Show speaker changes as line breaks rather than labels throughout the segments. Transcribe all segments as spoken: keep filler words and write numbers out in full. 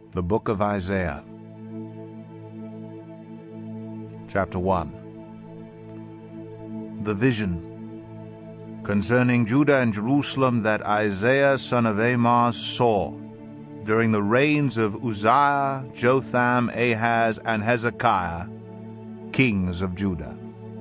The Book of Isaiah, Chapter one. The vision concerning Judah and Jerusalem that Isaiah son of Amoz saw during the reigns of Uzziah, Jotham, Ahaz, and Hezekiah, kings of Judah.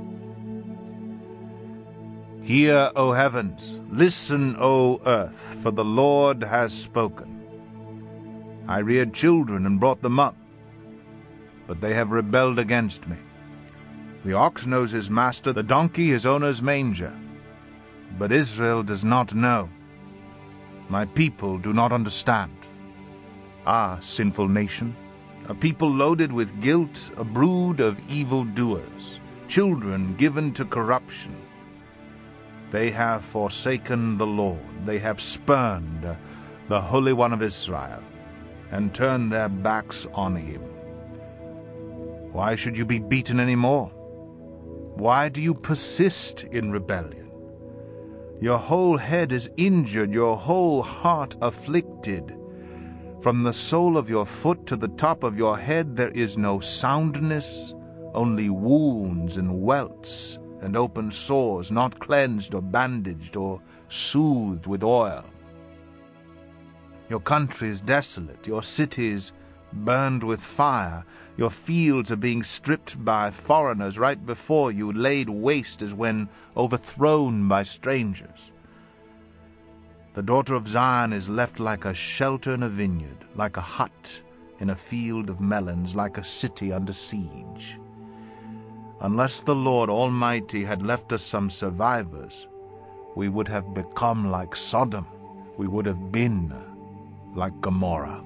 Hear, O heavens, listen, O earth, for the Lord has spoken. I reared children and brought them up, but they have rebelled against me. The ox knows his master, the donkey his owner's manger. But Israel does not know. My people do not understand. Ah, sinful nation, a people loaded with guilt, a brood of evildoers, children given to corruption. They have forsaken the Lord. They have spurned the Holy One of Israel, and turned their backs on him. Why should you be beaten any more? Why do you persist in rebellion? Your whole head is injured, your whole heart afflicted. From the sole of your foot to the top of your head there is no soundness, only wounds and welts and open sores, not cleansed or bandaged or soothed with oil. Your country is desolate, your cities burned with fire, your fields are being stripped by foreigners right before you, laid waste as when overthrown by strangers. The daughter of Zion is left like a shelter in a vineyard, like a hut in a field of melons, like a city under siege. Unless the Lord Almighty had left us some survivors, we would have become like Sodom, we would have been like Gomorrah.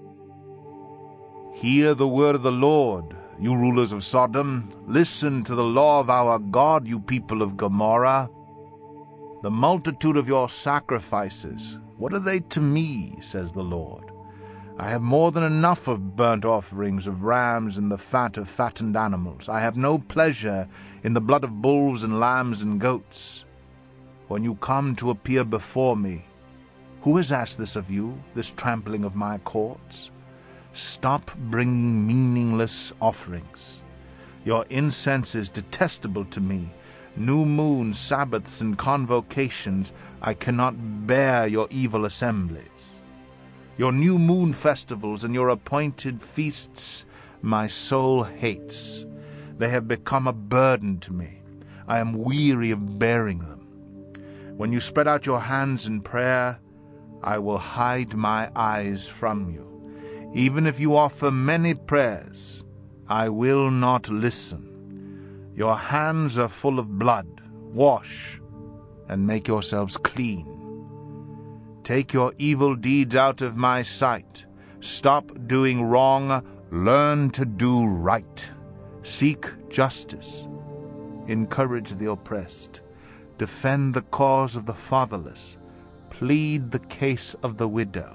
Hear the word of the Lord, you rulers of Sodom. Listen to the law of our God, you people of Gomorrah. The multitude of your sacrifices, what are they to me, says the Lord? I have more than enough of burnt offerings of rams and the fat of fattened animals. I have no pleasure in the blood of bulls and lambs and goats. When you come to appear before me, who has asked this of you, this trampling of my courts? Stop bringing meaningless offerings. Your incense is detestable to me. New moons, Sabbaths, and convocations, I cannot bear your evil assemblies. Your new moon festivals and your appointed feasts my soul hates. They have become a burden to me. I am weary of bearing them. When you spread out your hands in prayer, I will hide my eyes from you. Even if you offer many prayers, I will not listen. Your hands are full of blood. Wash and make yourselves clean. Take your evil deeds out of my sight. Stop doing wrong. Learn to do right. Seek justice. Encourage the oppressed. Defend the cause of the fatherless. Plead the case of the widow.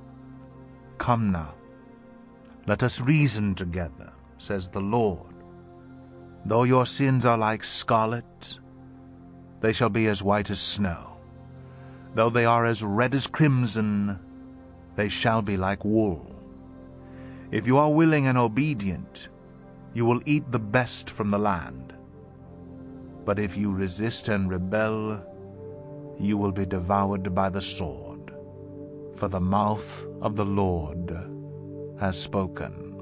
Come now, let us reason together, says the Lord. Though your sins are like scarlet, they shall be as white as snow. Though they are as red as crimson, they shall be like wool. If you are willing and obedient, you will eat the best from the land. But if you resist and rebel, you will be devoured by the sword, for the mouth of the Lord has spoken.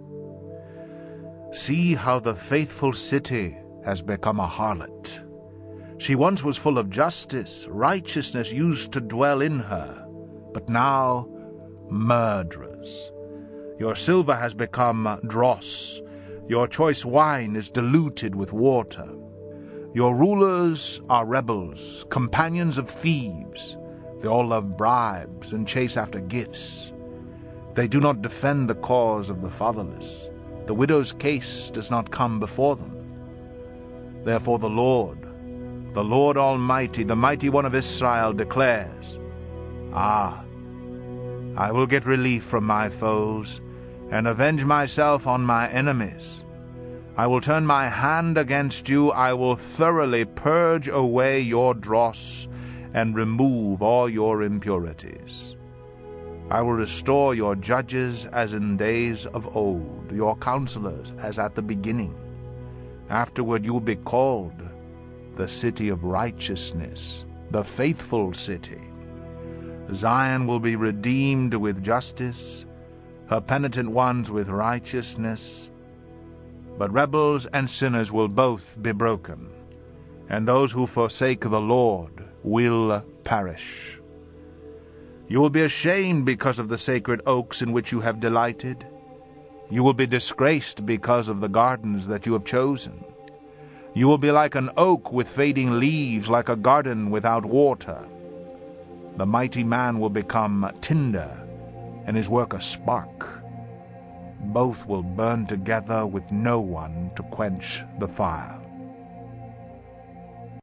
See how the faithful city has become a harlot. She once was full of justice, righteousness used to dwell in her, but now murderers. Your silver has become dross, your choice wine is diluted with water. Your rulers are rebels, companions of thieves. They all love bribes and chase after gifts. They do not defend the cause of the fatherless. The widow's case does not come before them. Therefore the Lord, the Lord Almighty, the Mighty One of Israel, declares, Ah, I will get relief from my foes, and avenge myself on my enemies. I will turn my hand against you. I will thoroughly purge away your dross and remove all your impurities. I will restore your judges as in days of old, your counselors as at the beginning. Afterward you will be called the city of righteousness, the faithful city. Zion will be redeemed with justice, her penitent ones with righteousness. But rebels and sinners will both be broken, and those who forsake the Lord will perish. You will be ashamed because of the sacred oaks in which you have delighted. You will be disgraced because of the gardens that you have chosen. You will be like an oak with fading leaves, like a garden without water. The mighty man will become tinder, and his work a spark. Both will burn together with no one to quench the fire.